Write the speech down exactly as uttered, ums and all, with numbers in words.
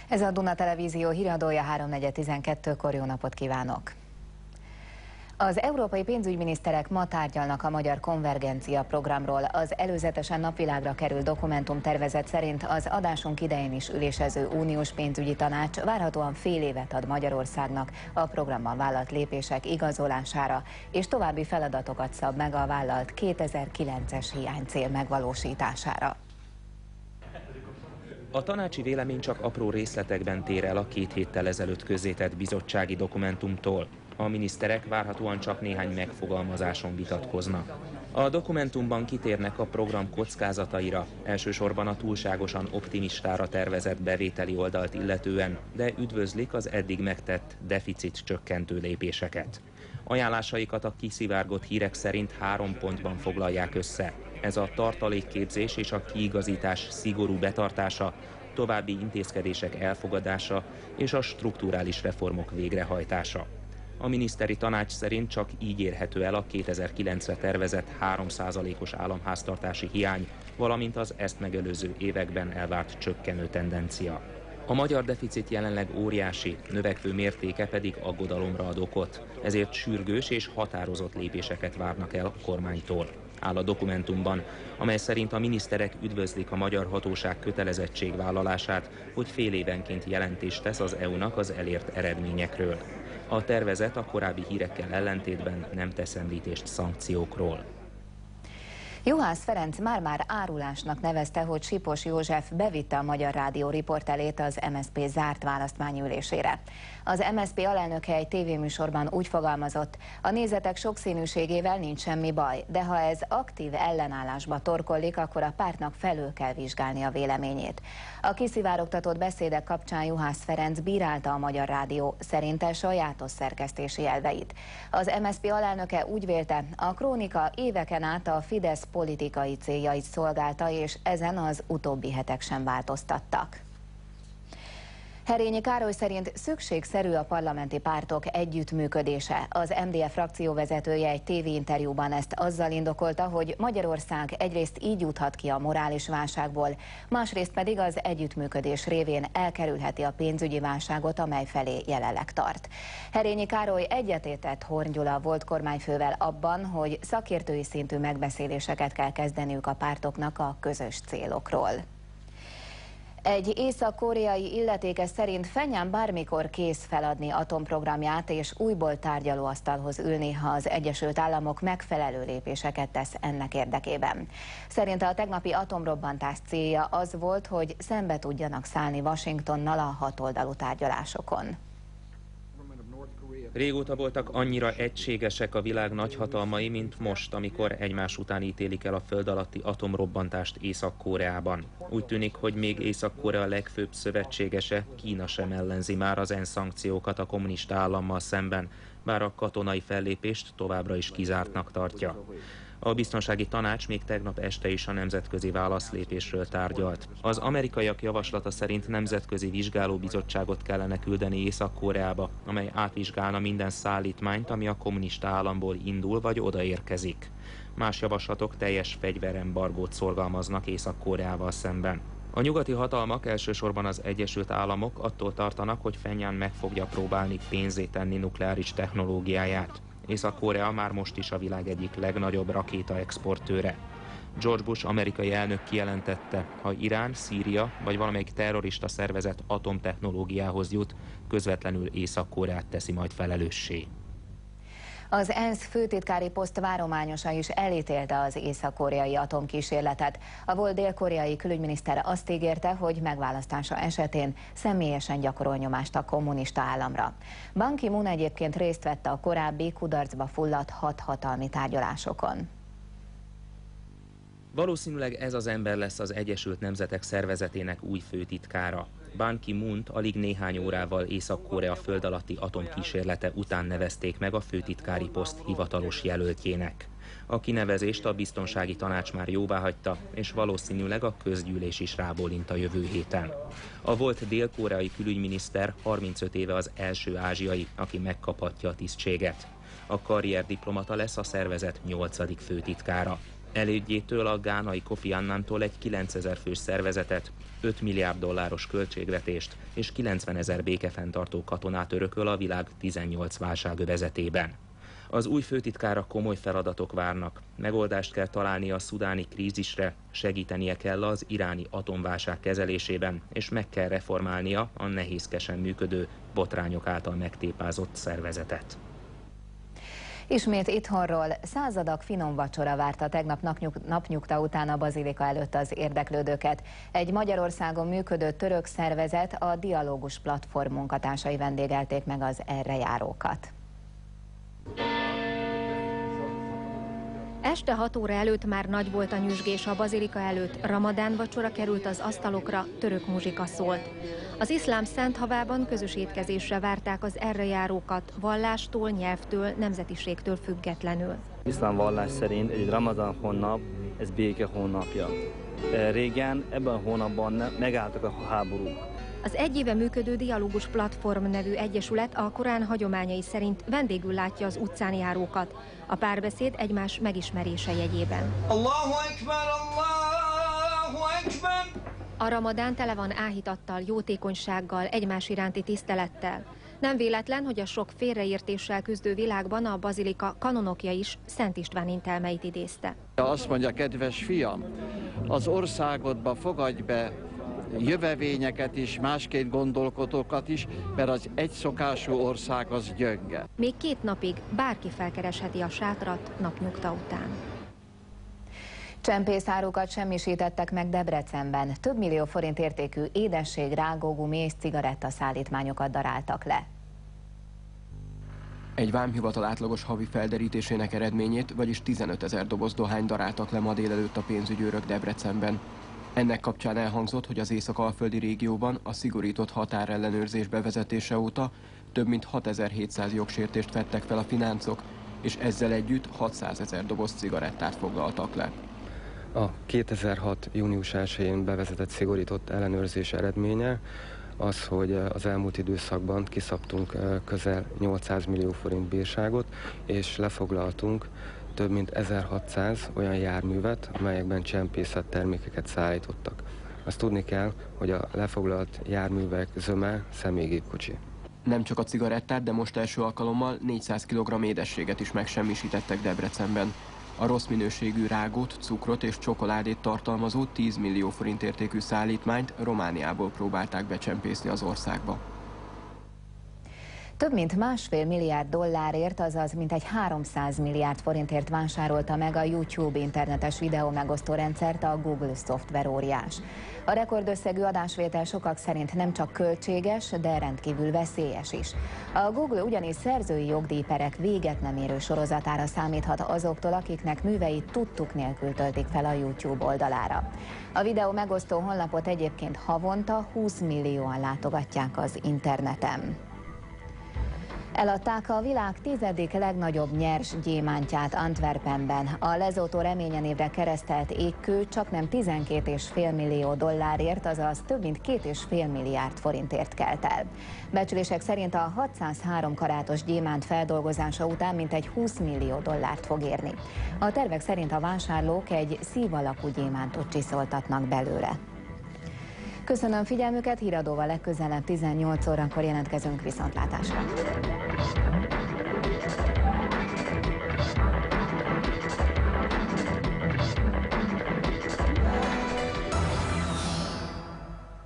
Ez a Duna Televízió híradója háromnegyed tizenkettőkor, jó napot kívánok! Az európai pénzügyminiszterek ma tárgyalnak a magyar konvergencia programról. Az előzetesen napvilágra került dokumentumtervezet szerint az adásunk idején is ülésező uniós pénzügyi tanács várhatóan fél évet ad Magyarországnak a programban vállalt lépések igazolására, és további feladatokat szab meg a vállalt kétezer-kilences hiánycél megvalósítására. A tanácsi vélemény csak apró részletekben tér el a két héttel ezelőtt közzétett bizottsági dokumentumtól. A miniszterek várhatóan csak néhány megfogalmazáson vitatkoznak. A dokumentumban kitérnek a program kockázataira, elsősorban a túlságosan optimistára tervezett bevételi oldalt illetően, de üdvözlik az eddig megtett deficit csökkentő lépéseket. Ajánlásaikat a kiszivárgott hírek szerint három pontban foglalják össze. Ez a tartalékképzés és a kiigazítás szigorú betartása, további intézkedések elfogadása és a strukturális reformok végrehajtása. A miniszteri tanács szerint csak így érhető el a kétezer-kilencre tervezett három százalékos államháztartási hiány, valamint az ezt megelőző években elvárt csökkenő tendencia. A magyar deficit jelenleg óriási, növekvő mértéke pedig aggodalomra ad okot, ezért sürgős és határozott lépéseket várnak el a kormánytól, áll a dokumentumban, amely szerint a miniszterek üdvözlik a magyar hatóság kötelezettségvállalását, hogy fél évenként jelentést tesz az é u-nak az elért eredményekről. A tervezet a korábbi hírekkel ellentétben nem tesz említést szankciókról. Juhász Ferenc már-már árulásnak nevezte, hogy Sipos József bevitte a Magyar Rádió riportelét az em es zé pé zárt választmányülésére. Az em es zé pé alelnöke egy tévéműsorban úgy fogalmazott, a nézetek sokszínűségével nincs semmi baj, de ha ez aktív ellenállásba torkollik, akkor a pártnak felül kell vizsgálni a véleményét. A kiszivárogtatott beszédek kapcsán Juhász Ferenc bírálta a Magyar Rádió szerinte sajátos szerkesztési elveit. Az em es zé pé alelnöke úgy vélte, a Krónika éveken át a Fidesz politikai céljait szolgálta, és ezen az utóbbi hetek sem változtattak. Herényi Károly szerint szükségszerű a parlamenti pártok együttműködése. Az em dé ef frakcióvezetője egy tévéinterjúban ezt azzal indokolta, hogy Magyarország egyrészt így juthat ki a morális válságból, másrészt pedig az együttműködés révén elkerülheti a pénzügyi válságot, amely felé jelenleg tart. Herényi Károly egyetértett Horn Gyula volt kormányfővel abban, hogy szakértői szintű megbeszéléseket kell kezdeniük a pártoknak a közös célokról. Egy észak-koreai illetékes szerint Phenjang bármikor kész feladni atomprogramját és újból tárgyalóasztalhoz ülni, ha az Egyesült Államok megfelelő lépéseket tesz ennek érdekében. Szerinte a tegnapi atomrobbantás célja az volt, hogy szembe tudjanak szállni Washingtonnal a hatoldalú tárgyalásokon. Régóta voltak annyira egységesek a világ nagyhatalmai, mint most, amikor egymás után ítélik el a föld alatti atomrobbantást Észak-Koreában. Úgy tűnik, hogy még Észak-Korea legfőbb szövetségese, Kína sem ellenzi már az ENSZ szankciókat a kommunista állammal szemben, bár a katonai fellépést továbbra is kizártnak tartja. A biztonsági tanács még tegnap este is a nemzetközi válaszlépésről tárgyalt. Az amerikaiak javaslata szerint nemzetközi vizsgálóbizottságot kellene küldeni Észak-Koreába, amely átvizsgálna minden szállítmányt, ami a kommunista államból indul vagy odaérkezik. Más javaslatok teljes fegyverembargót szorgalmaznak Észak-Koreával szemben. A nyugati hatalmak, elsősorban az Egyesült Államok attól tartanak, hogy Phenjang meg fogja próbálni pénzzé tenni nukleáris technológiáját. Észak-Korea már most is a világ egyik legnagyobb rakétaexportőre. George Bush amerikai elnök kijelentette, ha Irán, Szíria vagy valamelyik terrorista szervezet atomtechnológiához jut, közvetlenül Észak-Koreát teszi majd felelőssé. Az ENSZ főtitkári poszt várományosa is elítélte az észak-koreai atomkísérletet. A volt dél-koreai külügyminiszter azt ígérte, hogy megválasztása esetén személyesen gyakorol nyomást a kommunista államra. Ban Ki-moon egyébként részt vett a korábbi kudarcba fulladt hat hatalmi tárgyalásokon. Valószínűleg ez az ember lesz az Egyesült Nemzetek Szervezetének új főtitkára. Ban Ki-moont alig néhány órával Észak-Korea föld alatti atomkísérlete után nevezték meg a főtitkári poszt hivatalos jelöltjének. A kinevezést a biztonsági tanács már jóváhagyta, és valószínűleg a közgyűlés is rábólint a jövő héten. A volt dél-koreai külügyminiszter harmincöt éve az első ázsiai, aki megkaphatja a tisztséget. A karrierdiplomata lesz a szervezet nyolcadik főtitkára. Elődjétől a gánai Kofi Annantól egy kilencezer fős szervezetet, öt milliárd dolláros költségvetést és kilencvenezer békefenntartó katonát örököl a világ tizennyolc válságövezetében. Az új főtitkára komoly feladatok várnak. Megoldást kell találni a szudáni krízisre, segítenie kell az iráni atomválság kezelésében, és meg kell reformálnia a nehézkesen működő, botrányok által megtépázott szervezetet. Ismét itthonról századak finom vacsora várta tegnap napnyug, napnyugta után a bazilika előtt az érdeklődőket. Egy Magyarországon működő török szervezet, a Dialógus Platform munkatársai vendégelték meg az erre járókat. Este hat óra előtt már nagy volt a nyüzsgés a bazilika előtt, ramadán vacsora került az asztalokra, török muzsika szólt. Az iszlám szenthavában közös étkezésre várták az erre járókat, vallástól, nyelvtől, nemzetiségtől függetlenül. Iszlám vallás szerint egy ramadán hónap, ez béke hónapja. Régen ebben a hónapban megálltak a háborúk. Az egy éve működő Dialógus Platform nevű egyesület a Korán hagyományai szerint vendégül látja az utcán járókat, a párbeszéd egymás megismerése jegyében. Allahu Akbar, Allahu Akbar. A ramadán tele van áhítattal, jótékonysággal, egymás iránti tisztelettel. Nem véletlen, hogy a sok félreértéssel küzdő világban a bazilika kanonokja is Szent István intelmeit idézte. Azt mondja, kedves fiam, az országodba fogadj be jövevényeket is, másként gondolkodókat is, mert az egyszokású ország az gyönge. Még két napig bárki felkeresheti a sátrat napnyugta után. Csempészárukat semmisítettek meg Debrecenben. Több millió forint értékű édesség, rágógumi és cigarettaszállítmányokat daráltak le. Egy vámhivatal átlagos havi felderítésének eredményét, vagyis tizenötezer doboz dohány daráltak le ma délelőtt a pénzügyőrök Debrecenben. Ennek kapcsán elhangzott, hogy az észak-alföldi régióban a szigorított határellenőrzés bevezetése óta több mint hatezer-hétszáz jogsértést vettek fel a fináncok, és ezzel együtt hatszázezer doboz cigarettát foglaltak le. A kétezer-hat. június elsején bevezetett szigorított ellenőrzés eredménye az, hogy az elmúlt időszakban kiszabtunk közel nyolcszáz millió forint bírságot, és lefoglaltunk több mint ezerhatszáz olyan járművet, amelyekben csempészet termékeket szállítottak. Azt tudni kell, hogy a lefoglalt járművek zöme személygépkocsi. Nem csak a cigarettát, de most első alkalommal négyszáz kilogramm édességet is megsemmisítettek Debrecenben. A rossz minőségű rágót, cukrot és csokoládét tartalmazó tíz millió forint értékű szállítmányt Romániából próbálták becsempészni az országba. Több mint másfél milliárd dollárért, azaz mintegy háromszáz milliárd forintért vásárolta meg a YouTube internetes videó megosztó rendszert a Google szoftveróriás. A rekordösszegű adásvétel sokak szerint nem csak költséges, de rendkívül veszélyes is. A Google ugyanis szerzői jogdíjperek véget nem érő sorozatára számíthat azoktól, akiknek műveit tudtuk nélkül töltik fel a YouTube oldalára. A videó megosztó honlapot egyébként havonta húsz millióan látogatják az interneten. Eladták a világ tizedik legnagyobb nyers gyémántját Antwerpenben. A Lesotho reménye névre keresztelt égkő csaknem tizenkét egész öt millió dollárért, azaz több mint két egész öt milliárd forintért kelt el. Becslések szerint a hatszázhárom karátos gyémánt feldolgozása után mintegy húsz millió dollárt fog érni. A tervek szerint a vásárlók egy szív alakú gyémántot csiszoltatnak belőle. Köszönöm figyelmüket, híradóval legközelebb tizennyolc órakor jelentkezünk, viszontlátásra.